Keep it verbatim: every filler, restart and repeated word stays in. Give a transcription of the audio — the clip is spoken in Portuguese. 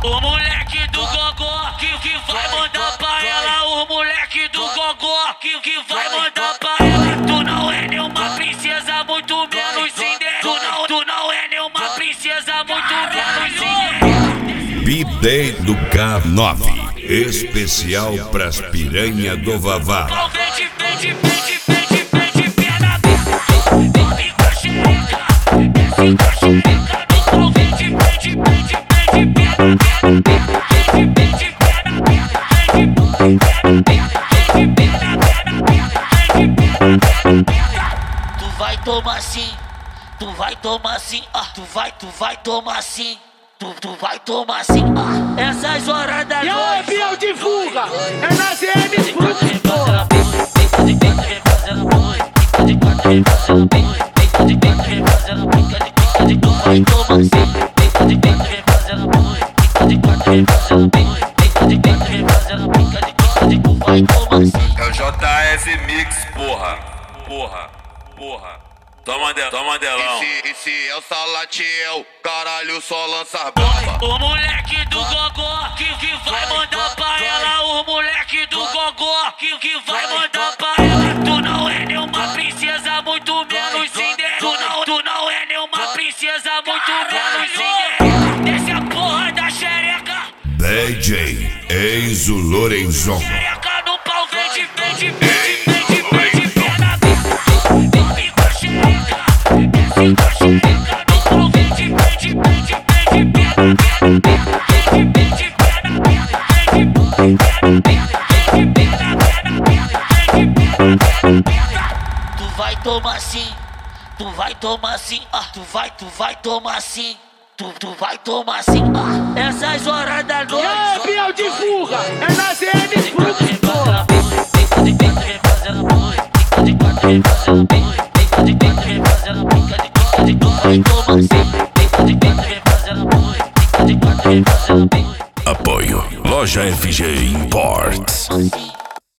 O moleque do gogó que, que vai mandar pra ela. O moleque do gogó que, que vai mandar pra ela. Tu não é nenhuma princesa, muito menos Cinderela. Tu não, tu não é nenhuma princesa, muito menos Cinderela. B-Day do K nove, especial pras piranha do Vavá. Vende, vende, vende, vende, vende, perna aberta. Fica xereca, fica xereca. No vende, vende, vende, vende, perna aberta. Vende, vende, perna aberta. Vende, perna aberta. Vende, perna, perna aberta. Vende, perna, perna aberta. Tu vai tomar sim, tu vai tomar sim, ah, tu vai, tu vai tomar sim. Tu, tu vai tomar assim, ah. Essas horas da noite. E aí, avião de fuga? É na Z M Frutos, porra. Tu vai tomar assim. Tu vai tomar assim. É o J F Mix, porra. Porra, porra. Toma, de, toma delão. Esse, esse é o Salatiel, caralho, só lança bomba. O moleque do gogó que, que vai mandar pra ela. O moleque do gogó que, que vai mandar pra ela. Tu não é nenhuma princesa, muito menos Cinderela. Tu não, tu não é nenhuma princesa, muito menos Cinderela. Desce a porra da xereca. D J Enzo Lorenzon. Xereca no pau, vende, vende, vende, vende, vende, perna aberta. Fica xereca, fica xereca no pau, vende, vende, vende, vende, perna aberta. Vende, vende, perna aberta. Vende, perna aberta. Vende, perna, perna aberta. Vende, perna, perna aberta. Tu vai tomar sim, tu vai tomar sim, ah, tu vai, tu vai tomar sim. Tu, tu vai tomar sim, ah. Essas horas da noite. E aí, avião de fuga? É na Z M Frutos, porra. Apoio Loja F G Imports.